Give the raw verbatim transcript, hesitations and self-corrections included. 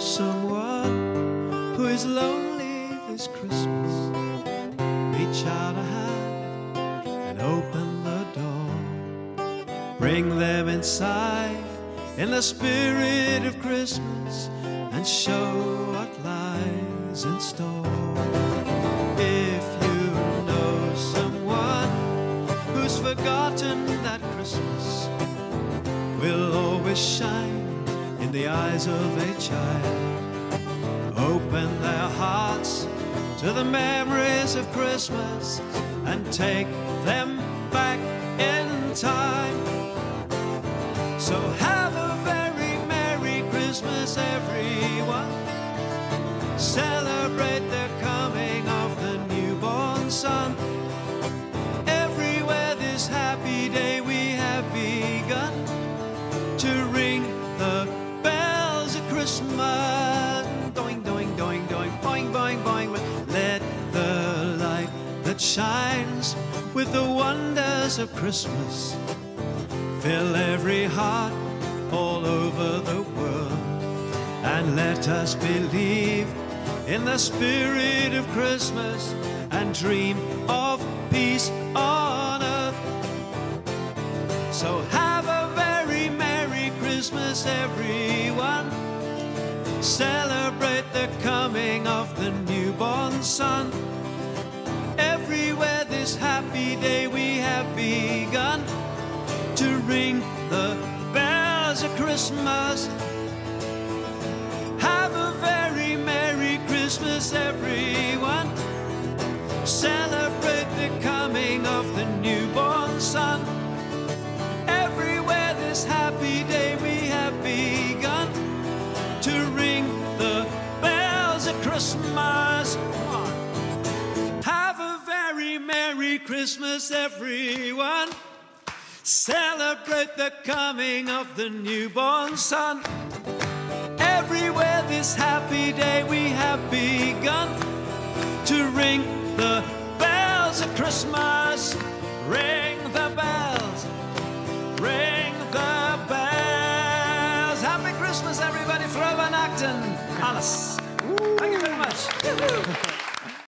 someone who is lonely this Christmas, reach out a hand and open the door. Bring them inside in the spirit of Christmas and show what lies in store. If you know someone who's forgotten that Christmas will always shine in the eyes of a child, open their hearts to the memories of Christmas and take them back in time. So have a very Merry Christmas, everyone. Celebrate the coming of the newborn Son. Everywhere this happy day we have begun to ring the bells of Christmas. Doing, doing, doing, doing, boing, boing, boing. Let the light that shines with the wonders of Christmas fill every heart all over the world. And let us believe in the spirit of Christmas and dream of peace on earth. So have a very Merry Christmas, everyone. Celebrate the coming of the newborn Son. Everywhere this happy day we have begun to ring the bells of Christmas. Have a very Merry Christmas, everyone. Celebrate the coming of the newborn Son. Everywhere this happy day we have begun to ring the bells of Christmas. Come on. Have a very Merry Christmas, everyone. Celebrate the coming of the newborn Son. Everywhere this happy day we have begun to ring the bells of Christmas. Ring the bells, ring the bells. Happy Christmas, everybody. Fröva natten. Alles. Thank you very much.